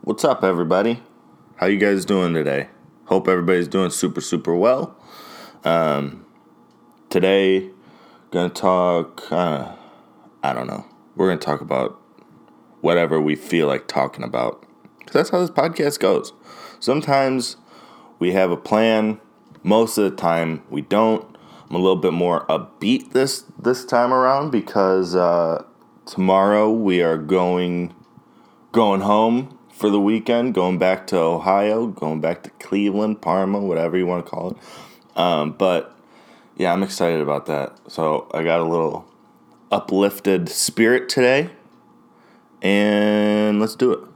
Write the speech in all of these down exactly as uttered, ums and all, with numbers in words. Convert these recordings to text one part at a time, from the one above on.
What's up, everybody? How you guys doing today? Hope everybody's doing super, super well. Um, today, gonna talk, uh, I don't know. We're gonna talk about whatever we feel like talking about. Because that's how this podcast goes. Sometimes we have a plan. Most of the time, we don't. I'm a little bit more upbeat this, this time around because uh, tomorrow we are going going home for the weekend, going back to Ohio, going back to Cleveland, Parma, whatever you want to call it. Um, but, yeah, I'm excited about that. So I got a little uplifted spirit today, and let's do it.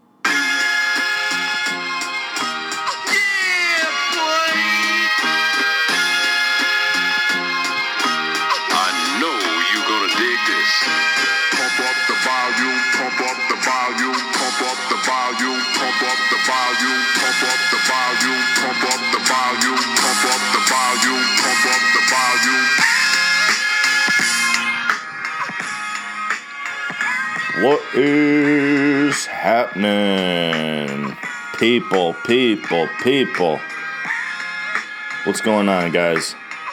What is happening? People, people, people. What's going on, guys?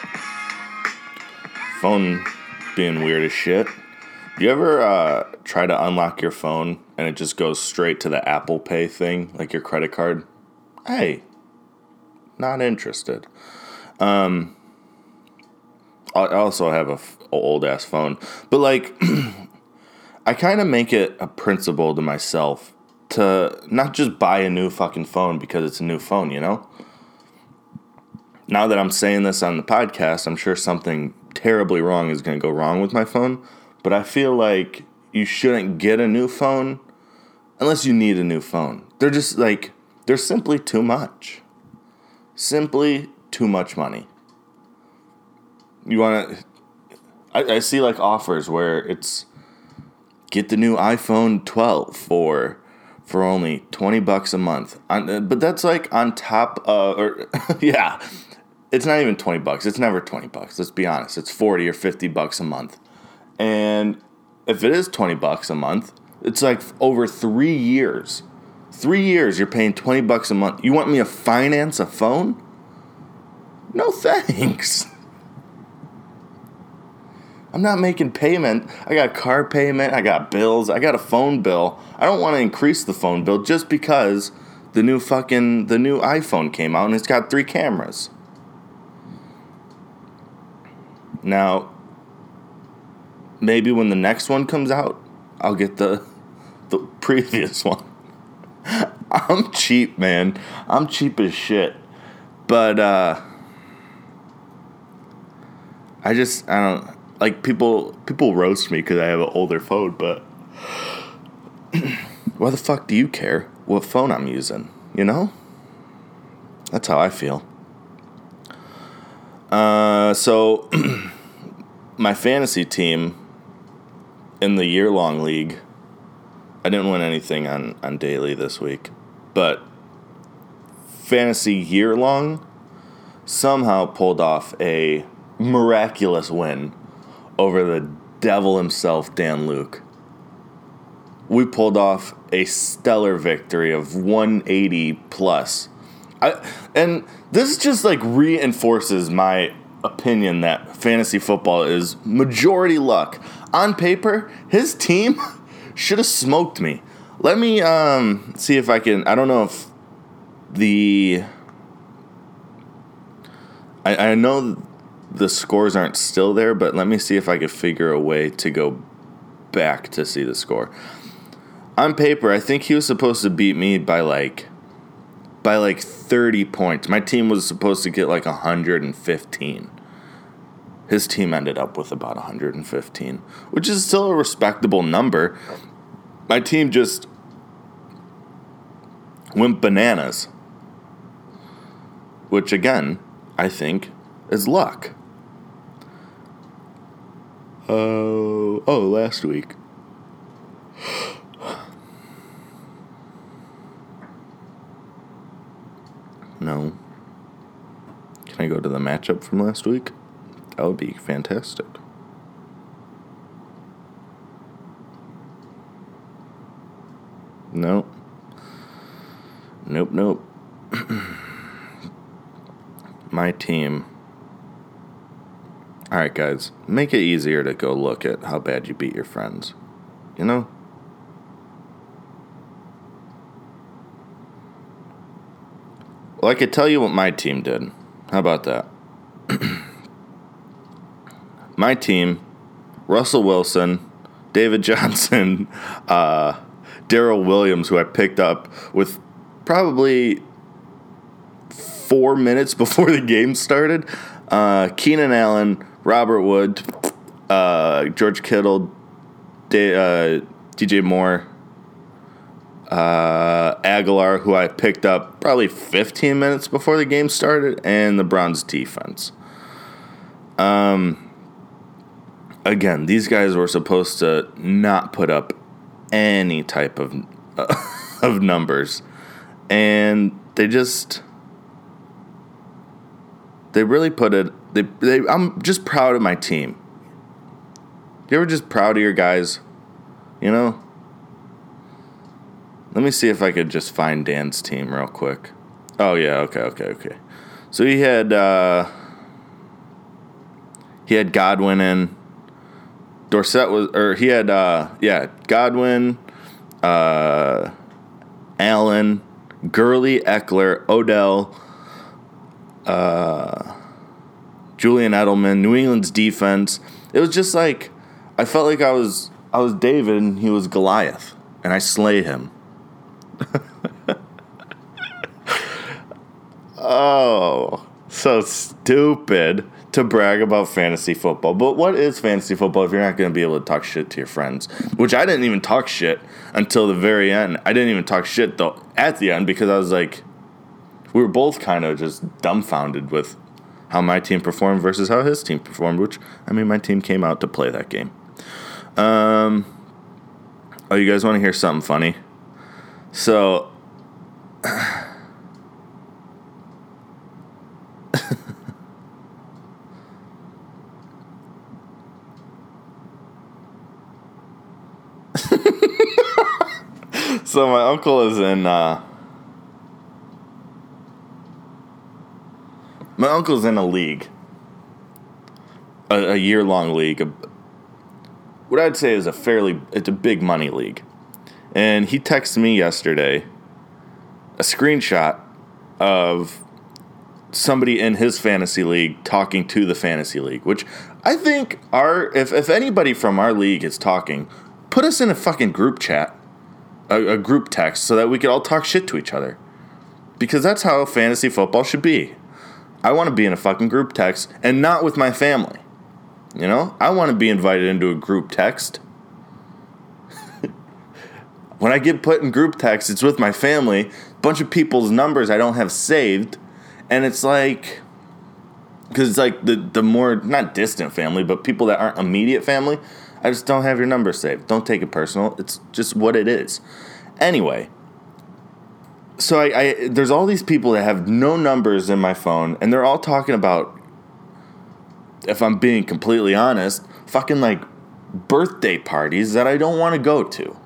Phone being weird as shit. Do you ever uh, try to unlock your phone and it just goes straight to the Apple Pay thing, like your credit card? Hey, not interested. Um, I also have a f- old ass phone, but like, I kind of make it a principle to myself to not just buy a new fucking phone because it's a new phone, you know? Now that I'm saying this on the podcast, I'm sure something terribly wrong is going to go wrong with my phone. But I feel like you shouldn't get a new phone unless you need a new phone. They're just like, they're simply too much. Simply too much money. You want to, I, I see like offers where it's, get the new iPhone twelve for for only twenty bucks a month. On, but that's like on top of, or yeah, it's not even twenty bucks. It's never twenty bucks. Let's be honest. It's forty or fifty bucks a month. And if it is twenty bucks a month, it's like over three years. Three years you're paying twenty bucks a month. You want me to finance a phone? No thanks. I'm not making payment. I got car payment. I got bills. I got a phone bill. I don't want to increase the phone bill just because the new fucking, the new iPhone came out and it's got three cameras. Now, maybe when the next one comes out, I'll get the the previous one. I'm cheap, man. I'm cheap as shit. But, uh, I just, I don't, like, people, people roast me because I have an older phone, but why the fuck do you care what phone I'm using, you know? That's how I feel. Uh, so, my fantasy team in the year-long league, I didn't win anything on, on daily this week, but fantasy year-long somehow pulled off a miraculous win over the devil himself, Dan Luke. We pulled off a stellar victory of one eighty plus. I, and this just like reinforces my opinion that fantasy football is majority luck. On paper, his team should have smoked me. Let me um, see if I can. I don't know if the. I, I know the scores aren't still there, but let me see if I could figure a way to go back to see the score. On paper, I think he was supposed to beat me by like by like thirty points. My team was supposed to get like one hundred fifteen. His team ended up with about one hundred fifteen, which is still a respectable number. My team just went bananas, which again, I think is luck. Oh, oh, last week. No. Can I go to the matchup from last week? That would be fantastic. No. Nope, nope. My team. All right, guys, make it easier to go look at how bad you beat your friends. You know? Well, I could tell you what my team did. How about that? My team, Russell Wilson, David Johnson, uh, Darrell Williams, who I picked up with probably four minutes before the game started, uh, Keenan Allen, Robert Wood, uh, George Kittle, D- uh, D J Moore, uh, Aguilar, who I picked up probably fifteen minutes before the game started, and the Browns defense. Um... Again, these guys were supposed to not put up any type of uh, of numbers, and they just they really put it. They, they I'm just proud of my team. You ever just proud of your guys? You know. Let me see if I could just find Dan's team real quick. Oh yeah, okay, okay, okay. So he had uh, he had Godwin in. Dorsett was, or he had, uh, yeah, Godwin, uh, Allen, Gurley, Eckler, Odell, uh, Julian Edelman, New England's defense. It was just like, I felt like I was, I was David and he was Goliath, and I slayed him. Oh, so stupid to brag about fantasy football. But what is fantasy football if you're not going to be able to talk shit to your friends? Which I didn't even talk shit until the very end. I didn't even talk shit, though, at the end, because I was like, we were both kind of just dumbfounded with how my team performed versus how his team performed, which, I mean, my team came out to play that game. Um, oh, you guys want to hear something funny? So... So my uncle is in, uh, my uncle's in a league, a, a year-long league, a, what I'd say is a fairly, it's a big money league. And he texted me yesterday a screenshot of somebody in his fantasy league talking to the fantasy league, which I think our, if, if anybody from our league is talking, put us in a fucking group chat. A, a group text so that we could all talk shit to each other. Because that's how fantasy football should be. I want to be in a fucking group text and not with my family. You know? I want to be invited into a group text. When I get put in group text, it's with my family. A bunch of people's numbers I don't have saved. And it's like... Because it's like the, the more, not distant family, but people that aren't immediate family... I just don't have your number saved. Don't take it personal. It's just what it is. Anyway, so I, I there's all these people that have no numbers in my phone, and they're all talking about, if I'm being completely honest, fucking like birthday parties that I don't want to go to.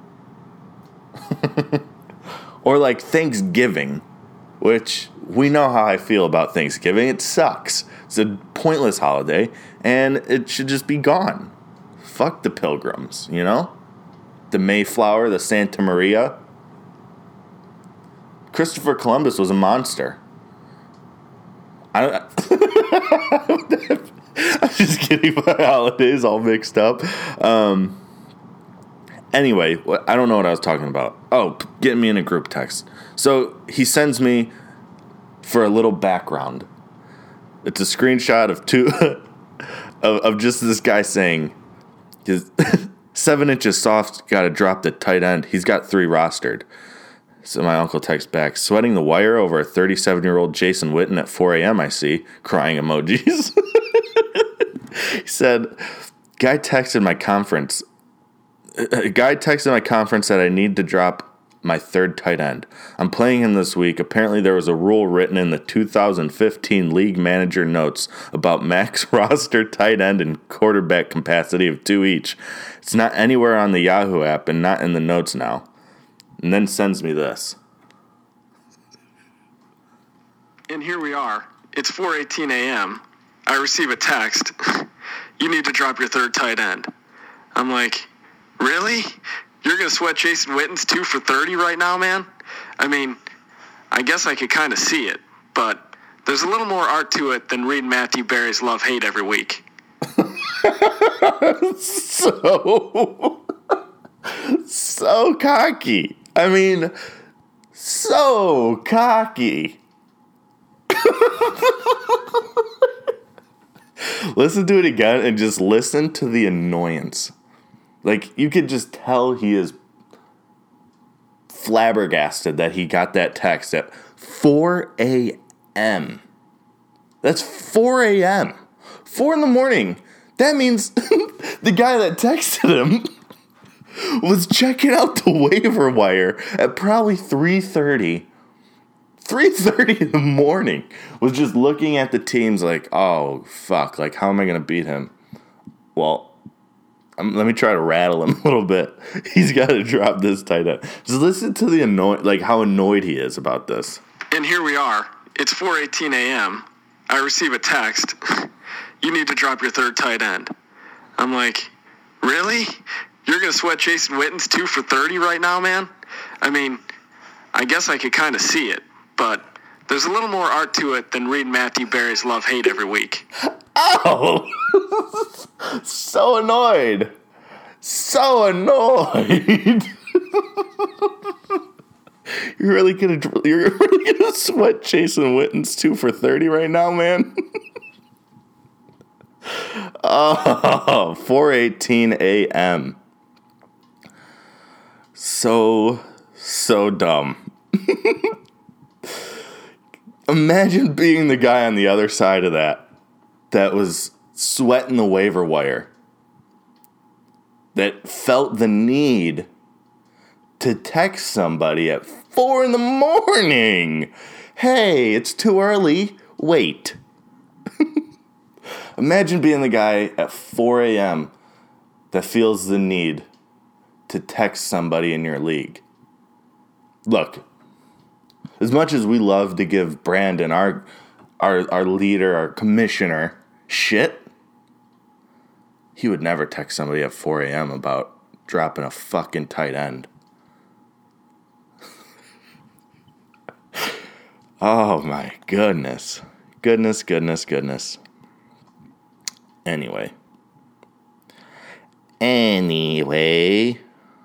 Or like Thanksgiving, which we know how I feel about Thanksgiving. It sucks. It's a pointless holiday, and it should just be gone. Fuck the Pilgrims, you know? The Mayflower, the Santa Maria. Christopher Columbus was a monster. I don't... I'm just getting my holidays all mixed up. Um, anyway, I don't know what I was talking about. Oh, getting me in a group text. So he sends me for a little background. It's a screenshot of two... of, of just this guy saying... His seven inches soft got to drop the tight end. He's got three rostered. So my uncle texts back, sweating the wire over a thirty-seven-year-old Jason Witten at four a.m., I see. Crying emojis. He said, guy texted my conference. A guy texted my conference that I need to drop my third tight end. I'm playing him this week. Apparently there was a rule written in the two thousand fifteen league manager notes about max roster tight end and quarterback capacity of two each. It's not anywhere on the Yahoo app and not in the notes now. And then sends me this. here we are. It's four eighteen a.m. I receive a text. You need to drop your third tight end. I'm like, really? You're going to sweat Jason Witten's two for thirty right now, man? I mean, I guess I could kind of see it, but there's a little more art to it than reading Matthew Berry's love-hate every week. so, so cocky. I mean, so cocky. Listen to it again and just listen to the annoyance. Like, you could just tell he is flabbergasted that he got that text at four a.m. That's four a.m. four in the morning. That means the guy that texted him was checking out the waiver wire at probably three thirty. three thirty in the morning. Was just looking at the teams like, oh, fuck. Like, how am I going to beat him? Well, um, let me try to rattle him a little bit. He's got to drop this tight end. Just listen to the annoy, like how annoyed he is about this. And here we are. It's four eighteen a.m. I receive a text. You need to drop your third tight end. I'm like, really? You're going to sweat Jason Witten's two for thirty right now, man? I mean, I guess I could kind of see it, but there's a little more art to it than reading Matthew Berry's love-hate every week. Oh! So annoyed. So annoyed. You're really gonna you're really gonna sweat Jason Witten's two for thirty right now, man? Oh, four eighteen a.m. So, so dumb. Imagine being the guy on the other side of that that was sweating the waiver wire, that felt the need to text somebody at four in the morning. Hey, it's too early. Wait. Imagine being the guy at four a.m. that feels the need to text somebody in your league. Look, as much as we love to give Brandon, our our our leader, our commissioner, shit, he would never text somebody at four a.m. about dropping a fucking tight end. Oh my goodness. Goodness, goodness, goodness. Anyway. Anyway.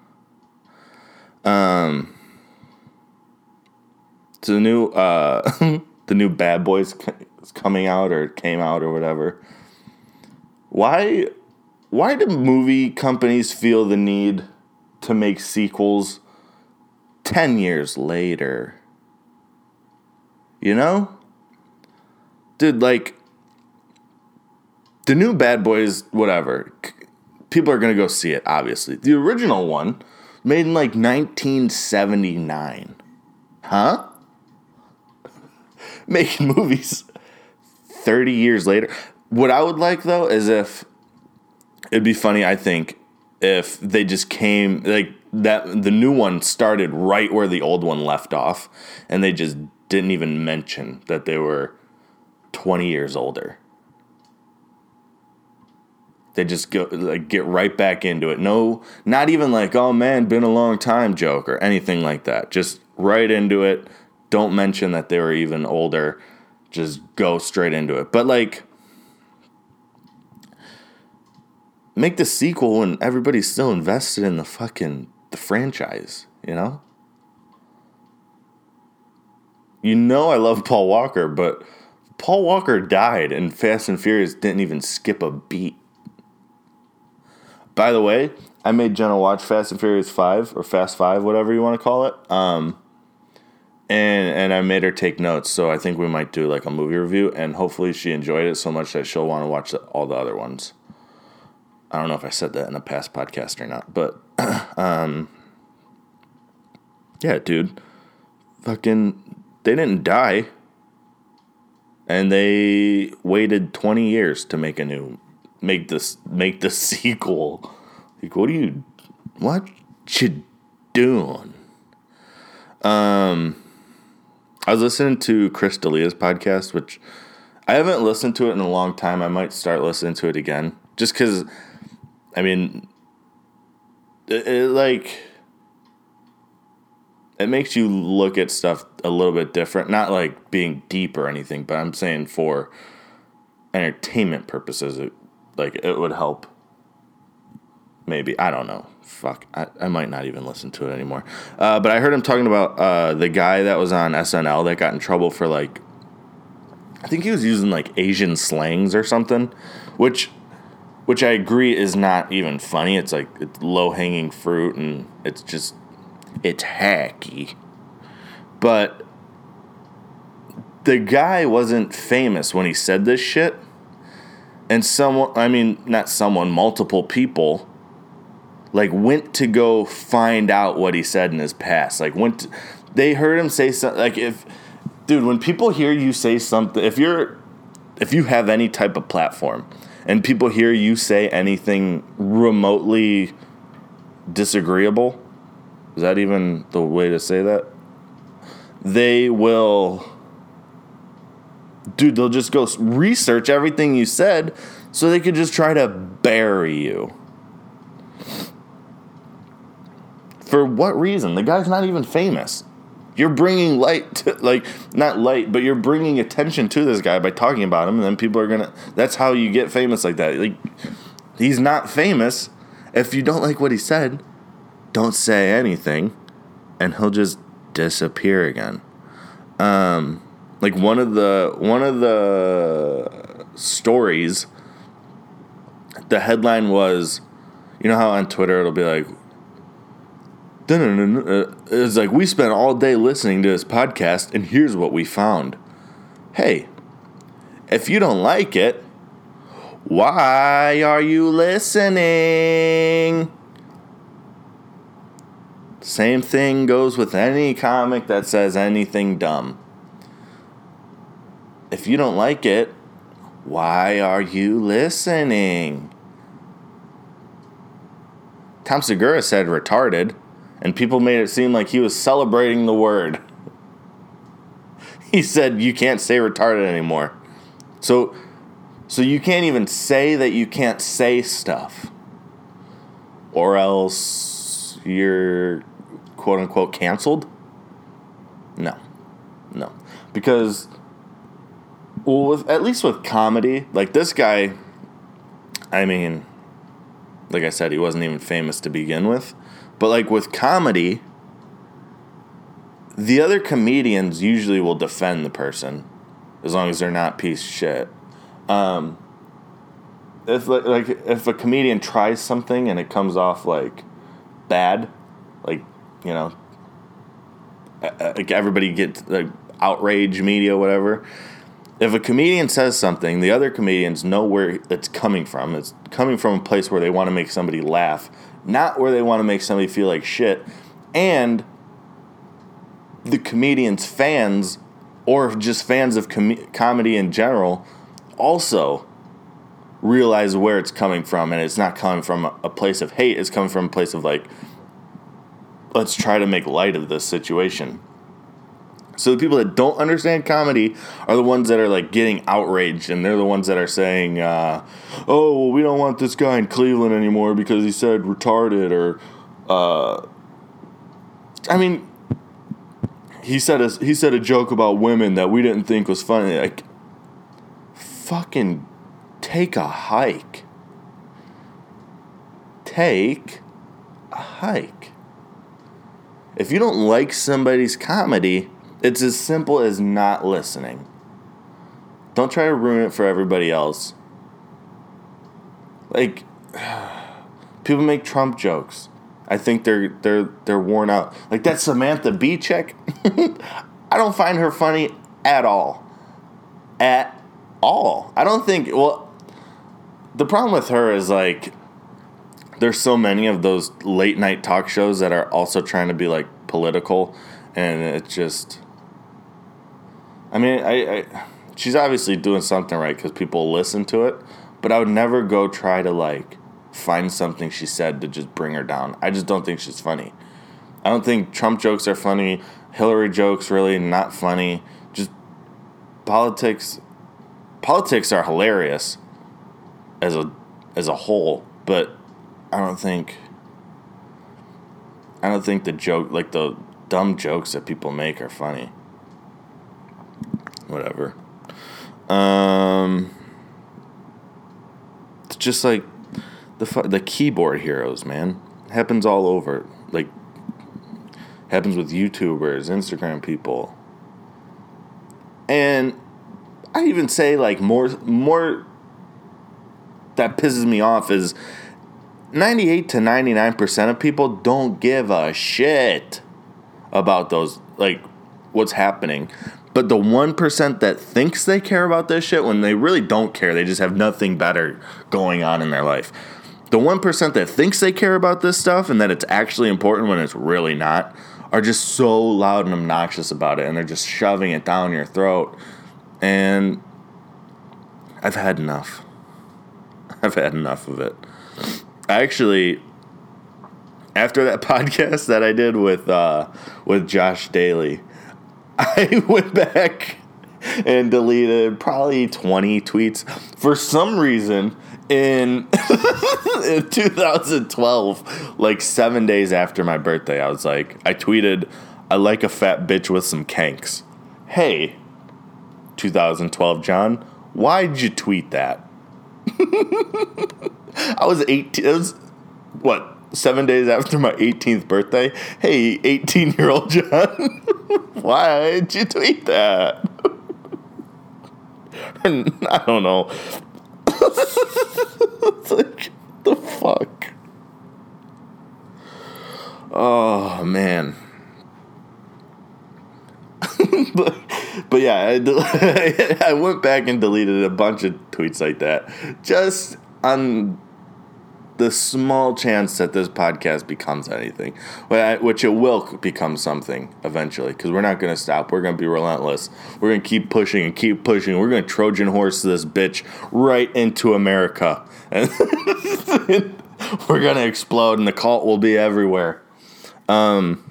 Um. So the new, uh, the new Bad Boys is coming out or came out or whatever. Why, why do movie companies feel the need to make sequels ten years later? You know? Dude, like, the new Bad Boys, whatever, people are going to go see it, obviously. The original one, made in, like, nineteen seventy-nine. Huh? Making movies thirty years later. What I would like, though, is if, it'd be funny, I think, if they just came, like, that the new one started right where the old one left off, and they just didn't even mention that they were twenty years older. They just go like get right back into it. No, not even like, oh man, been a long time joke or anything like that. Just right into it. Don't mention that they were even older. Just go straight into it. But like, make the sequel when everybody's still invested in the fucking the franchise, you know? You know I love Paul Walker, but Paul Walker died and Fast and Furious didn't even skip a beat. By the way, I made Jenna watch Fast and Furious five, or Fast five, whatever you want to call it. Um, and and I made her take notes, so I think we might do like a movie review, and hopefully she enjoyed it so much that she'll want to watch the, all the other ones. I don't know if I said that in a past podcast or not, but um, yeah, dude. Fucking, they didn't die. And they waited twenty years to make a new, make this, make the sequel. Like, what are you, what you doing? Um, I was listening to Chris D'Elia's podcast, which I haven't listened to it in a long time. I might start listening to it again. Just because, I mean, it, it like, it makes you look at stuff a little bit different. Not like being deep or anything, but I'm saying for entertainment purposes, it, like, it would help. Maybe. I don't know. Fuck. I, I might not even listen to it anymore. Uh, but I heard him talking about uh, the guy that was on S N L that got in trouble for, like, I think he was using, like, Asian slangs or something, which which I agree is not even funny. It's, like, it's low-hanging fruit, and it's just, it's hacky. But the guy wasn't famous when he said this shit. And someone, I mean, not someone, multiple people, like, went to go find out what he said in his past. Like, went to, they heard him say something, like, if, dude, when people hear you say something, if you're, if you have any type of platform, and people hear you say anything remotely disagreeable, is that even the way to say that? They will, dude, they'll just go research everything you said so they could just try to bury you. For what reason? The guy's not even famous. You're bringing light to, like, not light, but you're bringing attention to this guy by talking about him, and then people are going to, that's how you get famous like that. Like, he's not famous. If you don't like what he said, don't say anything, and he'll just disappear again. Um, like, one of the, one of the stories, the headline was, you know how on Twitter it'll be like, it's like, we spent all day listening to this podcast, and here's what we found. Hey, if you don't like it, why are you listening? Same thing goes with any comic that says anything dumb. If you don't like it, why are you listening? Tom Segura said retarded, and people made it seem like he was celebrating the word. He said you can't say retarded anymore. So, so you can't even say that you can't say stuff. Or else you're quote-unquote canceled? No. No. Because, well, with, at least with comedy, like this guy, I mean, like I said, he wasn't even famous to begin with. But, like, with comedy, the other comedians usually will defend the person as long as they're not piece of shit. Um, if, like, if a comedian tries something and it comes off, like, bad, like, you know, like everybody gets, like, outrage media, whatever. If a comedian says something, the other comedians know where it's coming from. It's coming from a place where they want to make somebody laugh, not where they want to make somebody feel like shit. And the comedian's fans, or just fans of com- comedy in general, also realize where it's coming from. And it's not coming from a place of hate. It's coming from a place of, like, let's try to make light of this situation. So the people that don't understand comedy are the ones that are, like, getting outraged, and they're the ones that are saying, uh, oh, well, we don't want this guy in Cleveland anymore because he said retarded, or, uh, I mean, he said a, he said a joke about women that we didn't think was funny. Like, fucking take a hike. Take a hike. If you don't like somebody's comedy, it's as simple as not listening. Don't try to ruin it for everybody else. Like, people make Trump jokes. I think they're they're they're worn out. Like that Samantha Bee chick. I don't find her funny at all. At all. I don't think, well, the problem with her is, like, there's so many of those late night talk shows that are also trying to be, like, political, and it's just, I mean, I, I she's obviously doing something right because people listen to it, but I would never go try to, like, find something she said to just bring her down. I just don't think she's funny. I don't think Trump jokes are funny. Hillary jokes really not funny. Just politics. Politics are hilarious as a as a whole, but I don't think I don't think the joke like the dumb jokes that people make are funny. Whatever. Um, it's just like the the keyboard heroes, man. It happens all over. Like happens with YouTubers, Instagram people. And I even say like more more that pisses me off is ninety-eight to ninety-nine percent of people don't give a shit about those, like, what's happening. But the one percent that thinks they care about this shit, when they really don't care, they just have nothing better going on in their life. The one percent that thinks they care about this stuff and that it's actually important when it's really not, are just so loud and obnoxious about it, and they're just shoving it down your throat. And I've had enough. I've had enough of it. I actually, after that podcast that I did with uh, with Josh Daly, I went back and deleted probably twenty tweets. For some reason, in, in two thousand twelve, like seven days after my birthday, I was like, I tweeted, I like a fat bitch with some kanks. Hey, two thousand twelve John, why'd you tweet that? I was eighteen. It was, what, seven days after my eighteenth birthday? Hey, eighteen-year-old John, why'd you tweet that? I don't know. It's like, the fuck? Oh, man. but, but yeah, I, del- I went back and deleted a bunch of tweets like that, just on the small chance that this podcast becomes anything, which it will become something eventually, because we're not going to stop. We're going to be relentless. We're going to keep pushing and keep pushing. We're going to Trojan horse this bitch right into America. And we're going to explode, and the cult will be everywhere. Um...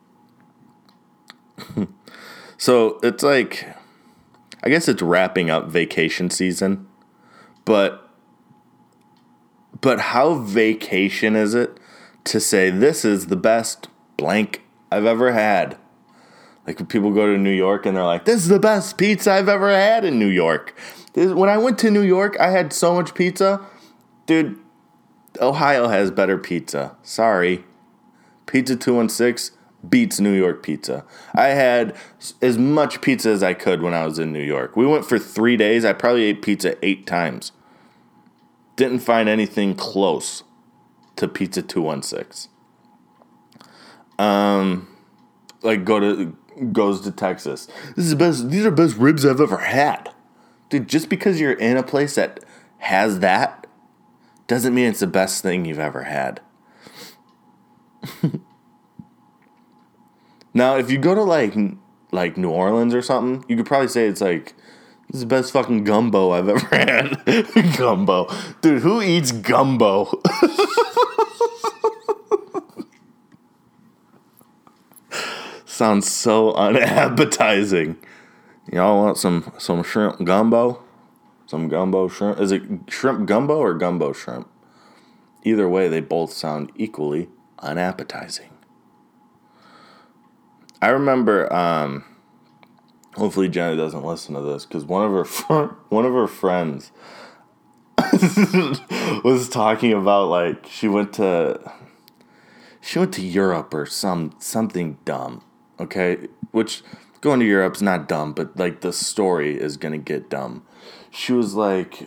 So it's like, I guess it's wrapping up vacation season, but but how vacation is it to say this is the best blank I've ever had? Like when people go to New York and they're like, this is the best pizza I've ever had in New York. This, when I went to New York, I had so much pizza. Dude, Ohio has better pizza. Sorry. Pizza two one six beats New York pizza. I had as much pizza as I could when I was in New York. We went for three days. I probably ate pizza eight times. Didn't find anything close to Pizza two one six. Um, like go to goes to Texas. This is the best. These are the best ribs I've ever had. Dude, just because you're in a place that has that doesn't mean it's the best thing you've ever had. Now, if you go to, like, like New Orleans or something, you could probably say it's, like, this is the best fucking gumbo I've ever had. Gumbo. Dude, who eats gumbo? Sounds so unappetizing. Y'all want some, some shrimp gumbo? Some gumbo shrimp? Is it shrimp gumbo or gumbo shrimp? Either way, they both sound equally unappetizing. I remember, um, hopefully Jenna doesn't listen to this, because one of her fr- one of her friends was talking about, like, she went to she went to Europe or some something dumb, okay? Which going to Europe's not dumb, but like the story is gonna get dumb. She was like,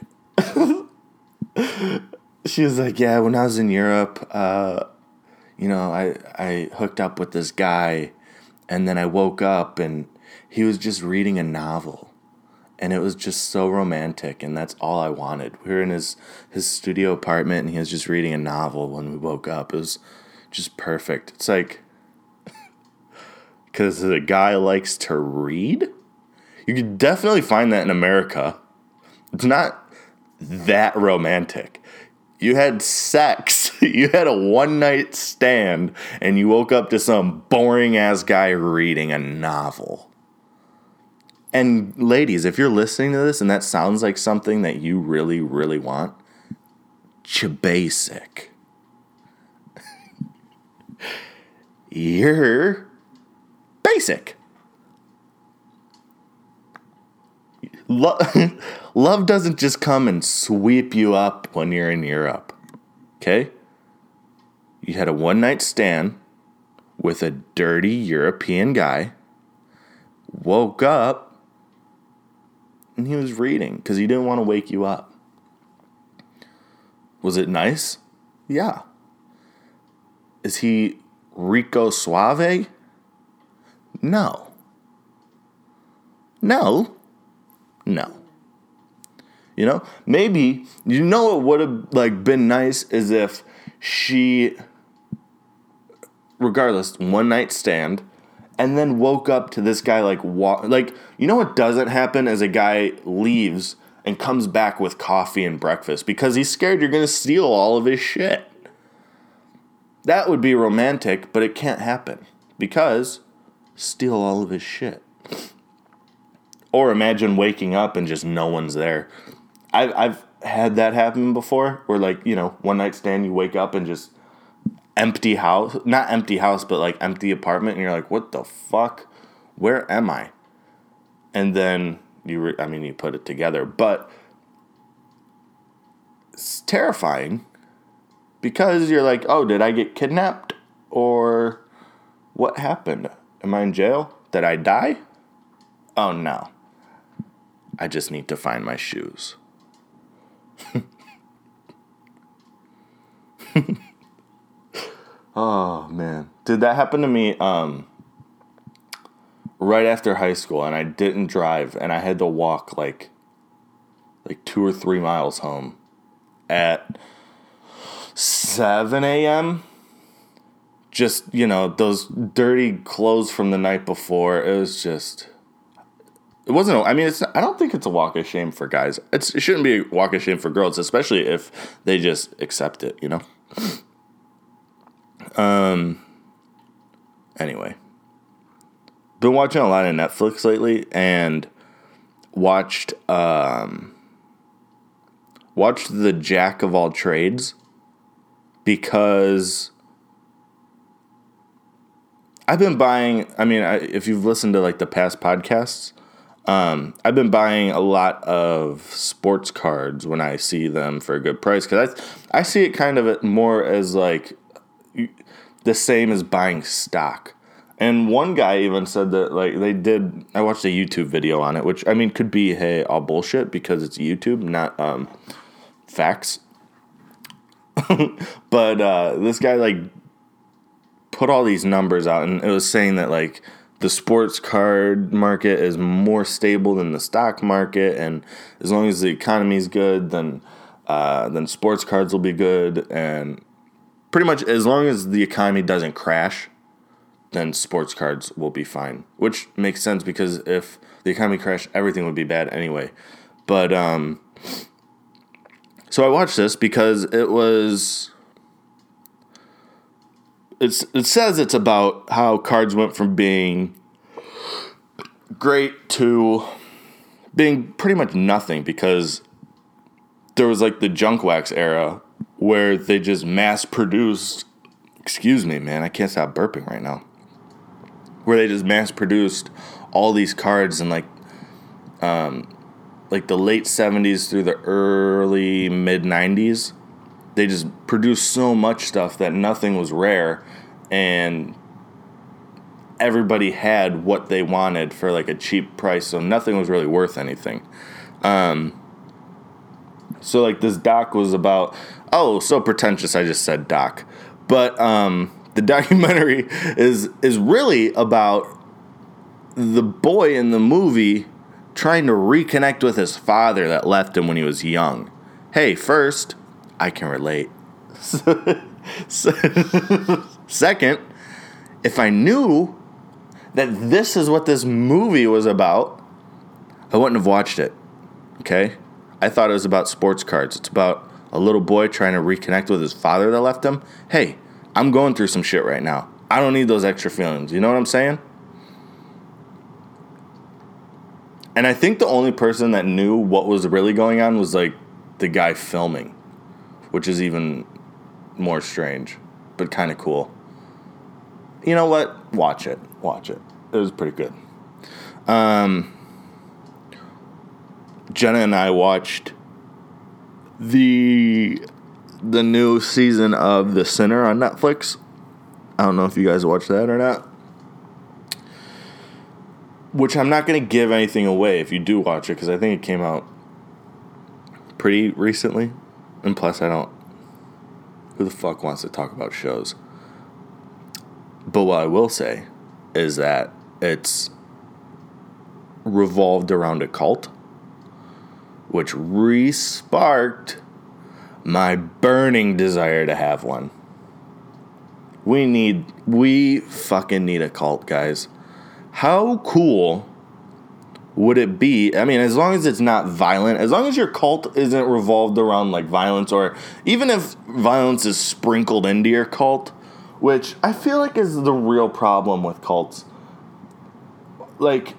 she was like, yeah, when I was in Europe, uh, you know, I I hooked up with this guy. And then I woke up and he was just reading a novel. And it was just so romantic. And that's all I wanted. We were in his, his studio apartment and he was just reading a novel when we woke up. It was just perfect. It's like, because the guy likes to read? You could definitely find that in America. It's not that romantic. You had sex You had a one-night stand, and you woke up to some boring-ass guy reading a novel. And ladies, if you're listening to this and that sounds like something that you really, really want, you're basic. You're basic. Lo- Love doesn't just come and sweep you up when you're in Europe. Okay? You had a one-night stand with a dirty European guy, woke up, and he was reading because he didn't want to wake you up. Was it nice? Yeah. Is he Rico Suave? No. No. No. You know, maybe, you know what would have like been nice is if she, regardless, one night stand, and then woke up to this guy like walk. Like, you know what doesn't happen is a guy leaves and comes back with coffee and breakfast because he's scared you're going to steal all of his shit. That would be romantic, but it can't happen because steal all of his shit. Or imagine waking up and just no one's there. I've I've had that happen before, where like, you know, one night stand, you wake up and just empty house, not empty house, but like empty apartment, and you're like, what the fuck? Where am I? And then you, re- I mean, you put it together, but it's terrifying because you're like, oh, did I get kidnapped? Or what happened? Am I in jail? Did I die? Oh no. I just need to find my shoes. Oh, man. Did that happen to me um, right after high school, and I didn't drive, and I had to walk like like two or three miles home at seven a.m. Just, you know, those dirty clothes from the night before. It was just... It wasn't, a, I mean, it's. I don't think it's a walk of shame for guys. It's, it shouldn't be a walk of shame for girls, especially if they just accept it, you know? Um. Anyway. Been watching a lot of Netflix lately and watched, um, watched The Jack of All Trades because I've been buying, I mean, I, if you've listened to like the past podcasts, Um, I've been buying a lot of sports cards when I see them for a good price because I, I see it kind of more as like the same as buying stock. And one guy even said that like they did. I watched a YouTube video on it, which I mean could be hey all bullshit because it's YouTube, not um, facts. But uh, this guy like put all these numbers out, and it was saying that like. The sports card market is more stable than the stock market, and as long as the economy is good, then uh, then sports cards will be good, and pretty much as long as the economy doesn't crash, then sports cards will be fine. Which makes sense because if the economy crashed, everything would be bad anyway. But um, so I watched this because it was. It's, it says it's about how cards went from being great to being pretty much nothing because there was like the junk wax era where they just mass produced, excuse me, man, I can't stop burping right now, where they just mass produced all these cards in like, um, like the late seventies through the early mid nineties. They just produced so much stuff that nothing was rare, and everybody had what they wanted for like a cheap price, so nothing was really worth anything. Um, so like this doc was about, oh, so pretentious, I just said doc. But um, the documentary is is really about the boy in the movie trying to reconnect with his father that left him when he was young. Hey, first... I can relate. Second, if I knew that this is what this movie was about, I wouldn't have watched it. Okay? I thought it was about sports cards. It's about a little boy trying to reconnect with his father that left him, hey, I'm going through some shit right now. I don't need those extra feelings. You know what I'm saying? And I think the only person that knew what was really going on was, like, the guy filming, which is even more strange, but kind of cool. You know what? Watch it. Watch it. It was pretty good. Um, Jenna and I watched the the new season of The Sinner on Netflix. I don't know if you guys watched that or not. Which I'm not going to give anything away if you do watch it, because I think it came out pretty recently. And plus, I don't... Who the fuck wants to talk about shows? But what I will say is that it's revolved around a cult, which re-sparked my burning desire to have one. We need... We fucking need a cult, guys. How cool would it be? I mean, as long as it's not violent, as long as your cult isn't revolved around, like, violence, or even if violence is sprinkled into your cult, which I feel like is the real problem with cults. Like,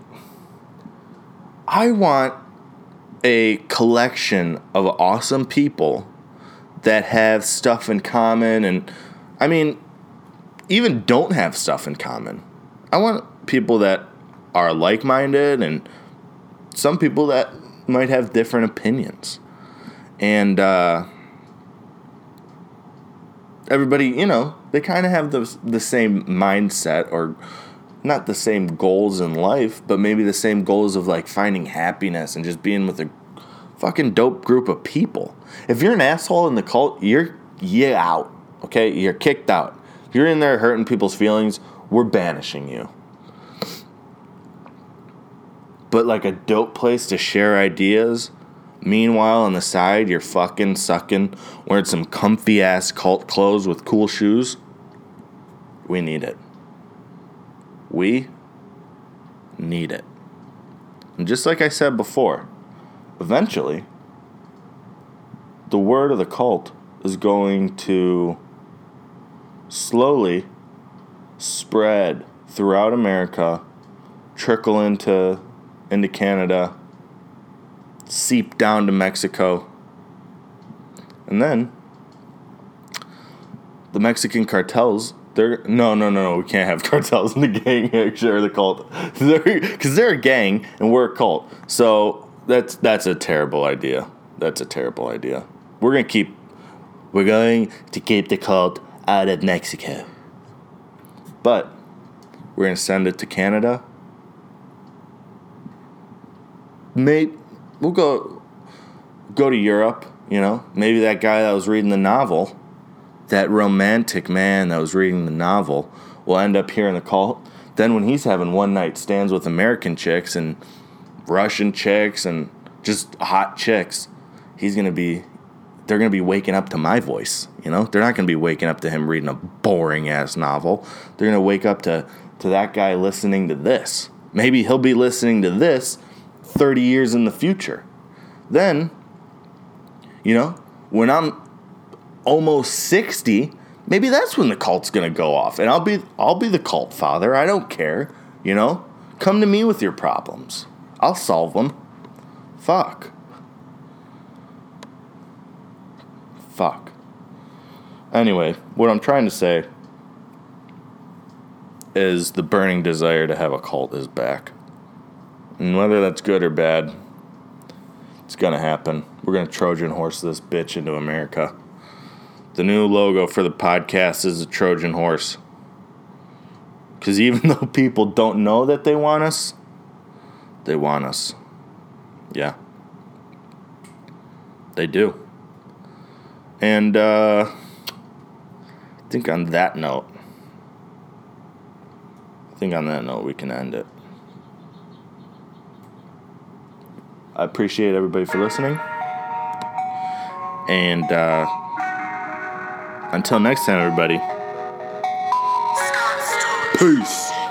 I want a collection of awesome people that have stuff in common, and, I mean, even don't have stuff in common. I want people that are like-minded and some people that might have different opinions. And uh, everybody, you know, they kind of have the, the same mindset, or not the same goals in life, but maybe the same goals of, like, finding happiness and just being with a fucking dope group of people. If you're an asshole in the cult, you're, you're out, okay? You're kicked out. If you're in there hurting people's feelings, we're banishing you. But, like, a dope place to share ideas. Meanwhile, on the side, you're fucking sucking, wearing some comfy-ass cult clothes with cool shoes. We need it. We need it. And just like I said before, eventually, the word of the cult is going to slowly spread throughout America, trickle into... into Canada, seep down to Mexico, and then the Mexican cartels, they're, no, no, no, no, we can't have cartels in the gang, actually, or the cult, because they're, they're a gang, and we're a cult, so that's, that's a terrible idea, that's a terrible idea, we're going to keep, we're going to keep the cult out of Mexico, but we're going to send it to Canada. Mate, we'll go go to Europe, you know. Maybe that guy that was reading the novel, that romantic man that was reading the novel, will end up here in the cult. Then when he's having one-night stands with American chicks and Russian chicks and just hot chicks, he's going to be, they're going to be waking up to my voice, you know. They're not going to be waking up to him reading a boring-ass novel. They're going to wake up to, to that guy listening to this. Maybe he'll be listening to this thirty years in the future. Then, you know, when I'm almost sixty, maybe that's when the cult's gonna go off, and I'll be I'll be the cult father. I don't care, you know. Come to me with your problems. I'll solve them. Fuck. Fuck. Anyway, what I'm trying to say is the burning desire to have a cult is back. And whether that's good or bad, it's going to happen. We're going to Trojan horse this bitch into America. The new logo for the podcast is a Trojan horse. Because even though people don't know that they want us, they want us. Yeah. They do. And uh, I think on that note, I think on that note we can end it. I appreciate everybody for listening. And uh, until next time, everybody. Peace.